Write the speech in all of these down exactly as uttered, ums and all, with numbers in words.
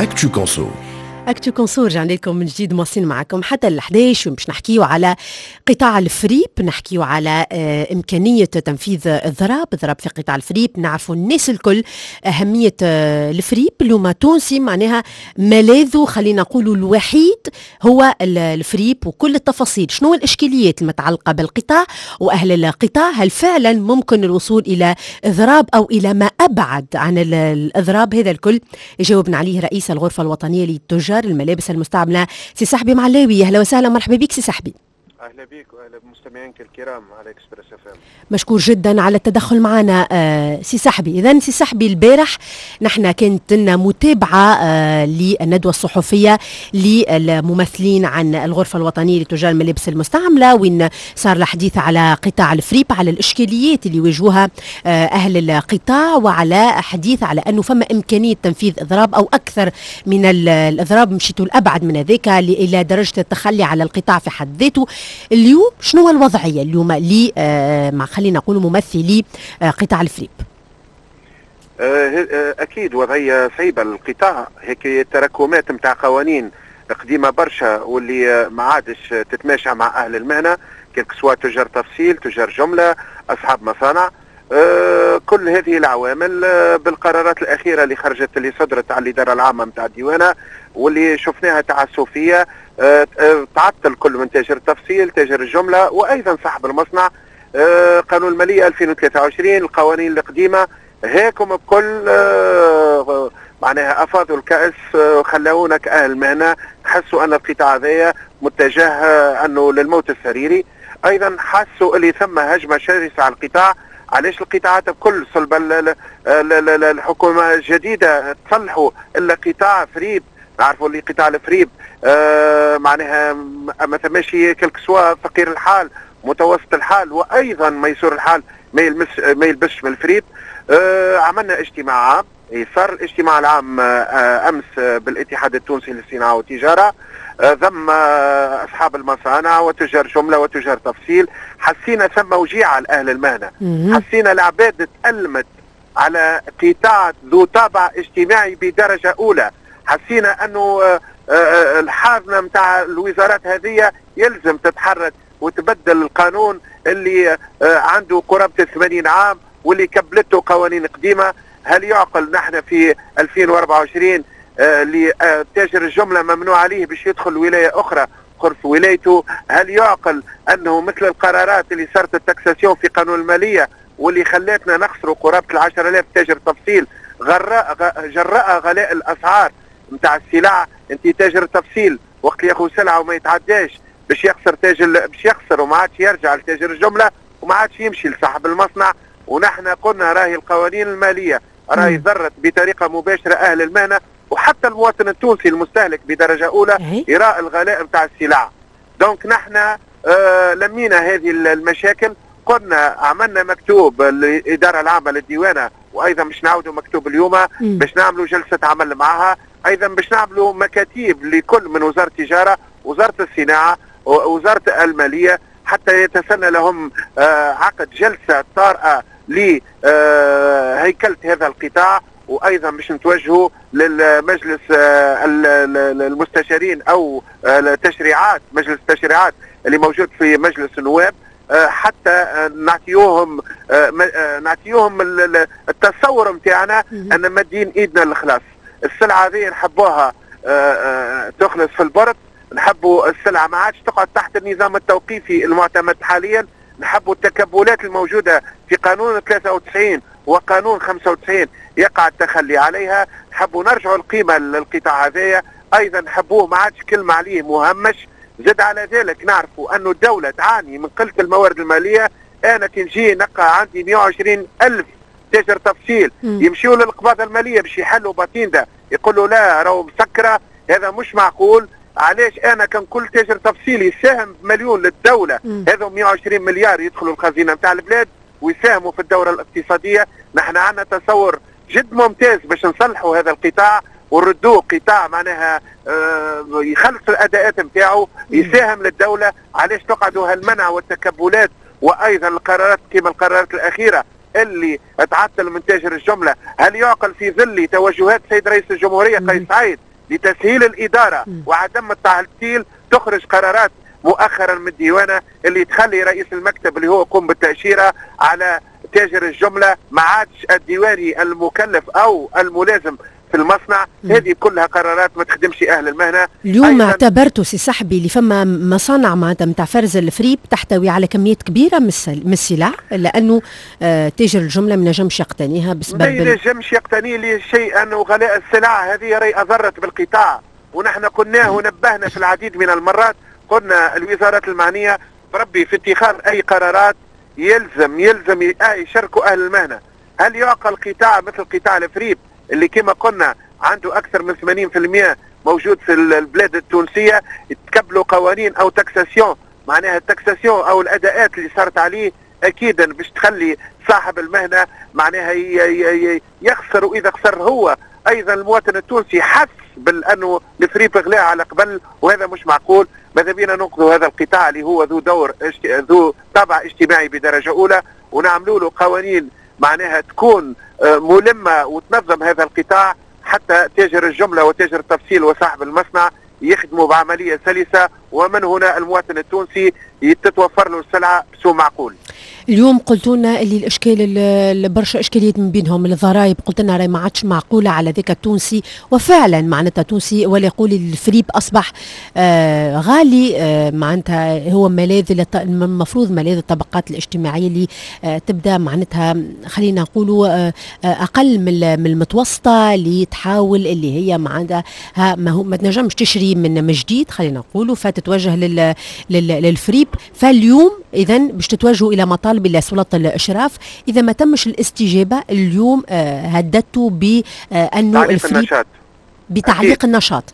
أكتو كونسو. أكتو كونسو رجعنا لكم من جديد، مواصلين معكم حتى الحداش، ومش نحكيو على قطاع الفريب، نحكيو على آه إمكانية تنفيذ الضراب الضراب في قطاع الفريب. نعرفوا الناس الكل أهمية آه الفريب. اليوم تونسي معناها ملاذه خلينا نقولوا الوحيد هو الفريب، وكل التفاصيل شنو الإشكاليات المتعلقة بالقطاع وأهل القطاع. هل فعلا ممكن الوصول إلى إضراب أو إلى ما أبعد عن الإضراب؟ هذا الكل يجاوبنا عليه رئيس الغرفة الوطنية للتجار الملابس المستعملة سي صاحبي معلاوي. اهلا وسهلا، مرحبا بك سي صاحبي. اهلا بك واهلا بمستمعينك الكرام على اكسبريس اف ام. مشكور جدا على التدخل معنا آه سي صاحبي. اذا سي صاحبي، البارح نحن كانت لنا متابعه آه للندوه الصحفيه للممثلين عن الغرفه الوطنيه لتجار الملابس المستعمله، وين صار الحديث على قطاع الفريب، على الاشكاليات اللي يواجهوها آه اهل القطاع، وعلى حديث على انه فما امكانيه تنفيذ اضراب او اكثر من الاضراب، مشيتوا الابعد من هذاك الى درجه التخلي على القطاع في حد ذاته. اليوم شنو الوضعيه اليوم لي آه مع خلينا نقول ممثلي آه قطاع الفريب؟ آه اكيد وضعيه صعيبه للقطاع، هيك تراكمات نتاع قوانين قديمه برشا واللي ما عادش تتماشى مع اهل المهنه، كيك سواء تجار تفصيل، تجار جمله، اصحاب مصانع. آه كل هذه العوامل آه بالقرارات الاخيره اللي خرجت اللي صدرت على الاداره العامه نتاع الديوانه واللي شفناها تعسفيه، آه آه تعطل كل من تاجر التفصيل، تاجر الجمله، وايضا صاحب المصنع. آه قانون الماليه ألفين وثلاثة وعشرين، القوانين القديمه هيكم بكل آه معناها افاضوا الكاس، آه خلونا كاهل مهنه حسوا ان القطاع هذايا متجه آه انه للموت السريري. ايضا حسوا اللي ثم هجمه شرسه على القطاع. علاش القطاعات بكل صلب الحكومه الجديده تصلحوا الا قطاع فريب؟ نعرفوا اللي قطاع الفريب آه معناها ما ثماش كلك سوا فقير الحال متوسط الحال وايضا ميسور الحال ما يلمس ما يلبسش من الفريب. آه عملنا اجتماع، صار الاجتماع العام آه امس بالاتحاد التونسي للصناعه والتجاره، ذم اصحاب المصانع وتجار جمله وتجار تفصيل. حسينا ثم وجيعه لاهل المهنه، حسينا العباد تألمت على قطاع ذو طابع اجتماعي بدرجه اولى. حسينا انه الحاضنه نتاع الوزارات هذه يلزم تتحرك وتبدل القانون اللي عنده قرابه ثمانين عام واللي كبلته قوانين قديمه. هل يعقل نحن في ألفين وأربعة وعشرين اللي آه تاجر الجمله ممنوع عليه باش يدخل ولايه اخرى خلف ولايته؟ هل يعقل انه مثل القرارات اللي صارت التكساسيون في قانون الماليه واللي خلاتنا نخسروا قرابه العشر آلاف تاجر تفصيل غراء جراء غلاء الاسعار نتاع السلع؟ انت تاجر تفصيل وقت ياخذ سلعه وما يتعداش باش يخسر تاجر باش يخسر وما عادش يرجع لتاجر الجمله وما عادش يمشي لصاحب المصنع. ونحن قلنا راهي القوانين الماليه راهي ضرت بطريقه مباشره اهل المهنه وحتى المواطن التونسي المستهلك بدرجه اولى يراء الغلاء نتاع السلع. دونك نحن آه لمينا هذه المشاكل، قلنا عملنا مكتوب الاداره العامه للديوانه، وايضا باش نعاودوا مكتوب اليوم باش نعملوا جلسه عمل معها، ايضا باش نعملوا مكاتيب لكل من وزاره التجاره، وزاره الصناعه، ووزاره الماليه، حتى يتسنى لهم آه عقد جلسه طارئه لهيكله هذا القطاع. وايضا باش نتوجهوا للمجلس المستشارين او التشريعات، مجلس التشريعات اللي موجود في مجلس النواب، حتى نعطيوهم نعطيوهم التصور نتاعنا ان مادين ايدنا للخلاص. السلعه هذه نحبوها تخلص في البرد، نحبوا السلعه ما عادش تقعد تحت النظام التوقيفي المعتمد حاليا، نحبوا التكبلات الموجوده في قانون ثلاثة وتسعين وقانون خمسة وتسعين يقع التخلي عليها، نحبوا نرجعوا القيمه للقطاع هذايا، ايضا نحبوه ما عادش كلمه عليه مهمش. زد على ذلك نعرفوا انه الدوله تعاني من قله الموارد الماليه. انا كي نجي نلقى عندي مئة وعشرين ألف تاجر تفصيل يمشيوا للقباضه الماليه باش يحلوا باطين ده، يقولوا لا راهو مسكره، هذا مش معقول. علاش انا كان كل تاجر تفصيل يساهم بمليون للدوله، هذا مئة وعشرين مليار يدخلوا الخزينه نتاع البلاد ويساهموا في الدوره الاقتصاديه. نحن عندنا تصور جد ممتاز باش نصلحوا هذا القطاع ونردوه قطاع معناها آه يخلص الاداءات نتاعو، يساهم للدوله. علاش تقعدوا هالمنع والتكبلات وايضا القرارات كما القرارات الاخيره اللي تعطل من تاجر الجمله؟ هل يعقل في ظل توجهات سيد رئيس الجمهوريه قيس سعيد لتسهيل الاداره وعدم التعطيل تخرج قرارات مؤخرا من الديوانه اللي تخلي رئيس المكتب اللي هو يقوم بالتاشيره على تاجر الجمله ما عادش الديواني المكلف او الملازم في المصنع. هذه كلها قرارات ما تخدمش اهل المهنه. اليوم اعتبرتوا سي صاحبي اللي فما مصانع معناتها نتاع فرز الفريب تحتوي على كميات كبيره من السلع لانه آه تاجر الجمله ما نجمش يقتنيها بسبب ما ينجمش يقتني لي شيء انه غلاء السلع هذه راهي اضرت بالقطاع، ونحن قلناه ونبهنا في العديد من المرات. قلنا الوزارات المعنيه بربي في اتخاذ اي قرارات يلزم يلزم يشاركوا اهل المهنه. هل يعقل قطاع مثل قطاع الفريب اللي كما قلنا عنده اكثر من ثمانين بالمئة موجود في البلاد التونسيه يتكبلوا قوانين او تاكساسيون؟ معناها التاكساسيون او الاداءات اللي صارت عليه اكيدا باش تخلي صاحب المهنه معناها يخسر، واذا خسر هو ايضا المواطن التونسي حس بانه الفريب غلاء على قبل، وهذا مش معقول. ماذا بينا ننقذوا هذا القطاع اللي هو ذو دور ذو طابع اجتماعي بدرجه اولى، ونعملوا له قوانين معناها تكون ملمه وتنظم هذا القطاع حتى تاجر الجمله وتاجر التفصيل وصاحب المصنع يخدموا بعمليه سلسه، ومن هنا المواطن التونسي تتوفر له السلعه بسوء معقول. اليوم قلتوا لنا اللي الاشكال برشا اشكاليات من بينهم الضرائب، قلت لنا راهي ما عادش معقوله على ذاك التونسي، وفعلا معناتها تونسي ولا يقول الفريب اصبح آه غالي، آه معناتها هو ملاذ المفروض ملاذ الطبقات الاجتماعيه اللي آه تبدا معناتها خلينا نقولوا آه اقل من المتوسطه اللي تحاول اللي هي معناتها ما هو ما تنجمش تشري من جديد خلينا نقولوا، فتتوجه لل للفريب. فاليوم اذا باش تتوجهوا الى مطالب الى سلطه الاشراف، اذا ما تمش الاستجابه اليوم آه هددتوا بانه الفريب النشاط. بتعليق أكيد. النشاط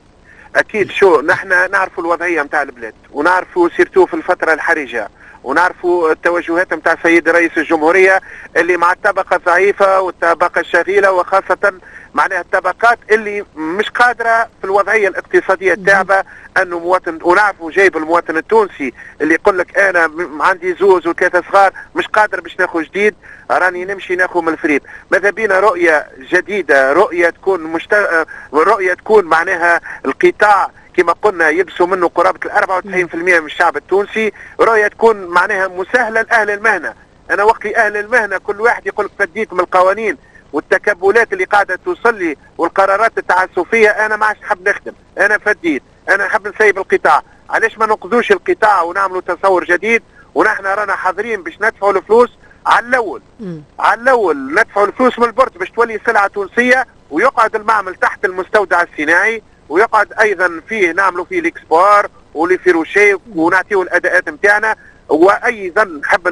اكيد. شو نحن نعرفوا الوضعيه نتاع البلاد، ونعرفوا سيرتو في الفتره الحرجه، ونعرفوا التوجهات نتاع سيد رئيس الجمهوريه اللي مع الطبقه الضعيفه والطبقه الشغيله، وخاصه معناها الطبقات اللي مش قادره في الوضعيه الاقتصاديه التعبه انه مواطن. ونعرفوا جايب المواطن التونسي اللي يقول لك انا عندي زوز وثلاثه صغار مش قادر باش ناخذ جديد، راني نمشي ناخذ من الفريب. ماذا بينا رؤيه جديده، رؤيه تكون مشت... رؤيه تكون معناها القطاع كما قلنا يلبسوا منه قرابه ال أربعة وتسعين بالمئة من الشعب التونسي، رؤيه تكون معناها مسهله لاهل المهنه. انا وقت اهل المهنه كل واحد يقول لك فديت من القوانين والتكبلات اللي قاعده توصل لي والقرارات التعسفيه، انا ما عادش نحب نخدم، انا فديت، انا نحب نسيب القطاع. علاش ما ننقذوش القطاع ونعملوا تصور جديد؟ ونحن رانا حاضرين باش ندفعوا الفلوس على الاول، على الاول ندفعوا الفلوس من البورت باش تولي سلعه تونسيه، ويقعد المعمل تحت المستودع الصناعي، ويقعد ايضا فيه نعملوا فيه الاكسبوار ولي فيروشي ونعطيو الاداءات نتاعنا. وايضا نحب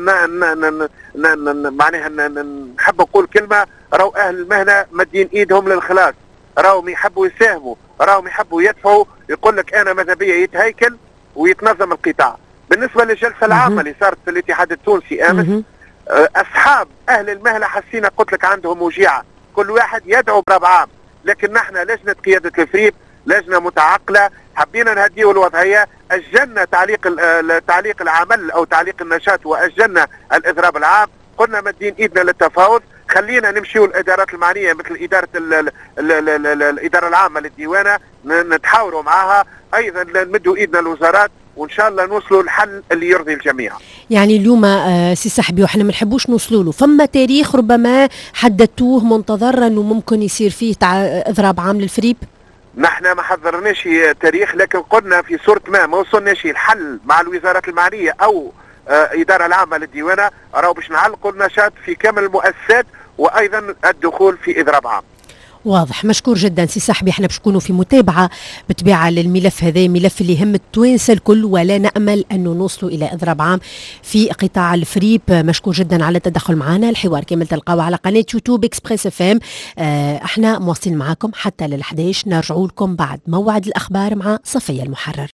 معناها نحب نقول كلمه، راهو اهل المهنه مدين ايدهم للخلاص، راهم يحبوا يساهموا، راهم يحبوا يدفعوا. يقول لك انا ماذا بيا يتهيكل ويتنظم القطاع. بالنسبه للجلسه العامه اللي صارت في الاتحاد التونسي امس، اصحاب اهل المهنه حسينا قلت لك عندهم وجيعه، كل واحد يدعو بربع عام، لكن نحن لجنه قياده الفريب لجنه متعقله، حبينا نهديوا الوضعيه، اجلنا تعليق تعليق العمل او تعليق النشاط واجلنا الاضراب العام. قلنا مدين ايدنا للتفاوض، خلينا نمشيوا الادارات المعنيه مثل اداره ال ال ال ال ال الاداره العامه للديوانه نتحاوروا معها، ايضا نمدوا ايدنا الوزارات، وان شاء الله نوصلوا للحل اللي يرضي الجميع. يعني اليوم آه سي صاحبي وحنا ما نحبوش نوصلوا له، فما تاريخ ربما حددتوه منتظر انه ممكن يصير فيه اضراب عام للفريب؟ نحن ما حضرناش تاريخ، لكن قلنا في صورة ما ما وصلناش الحل مع الوزارات المعنية أو آه إدارة العامة للديوانة، راهو باش نعلقوا النشاط في كامل المؤسسات، وأيضا الدخول في إضراب عام. واضح. مشكور جدا سي صاحبي، احنا باش نكونوا في متابعه بتبيعه للملف هذا، ملف اللي يهم التوانسه الكل، ولا نامل انه نوصلوا الى اضراب عام في قطاع الفريب. مشكور جدا على التدخل معنا. الحوار كامل تلقاوه على قناه يوتيوب اكسبريس اف ام. اه احنا مواصلين معاكم حتى لل إحدى عشر، نرجعوا لكم بعد موعد الاخبار مع صفيه المحرر.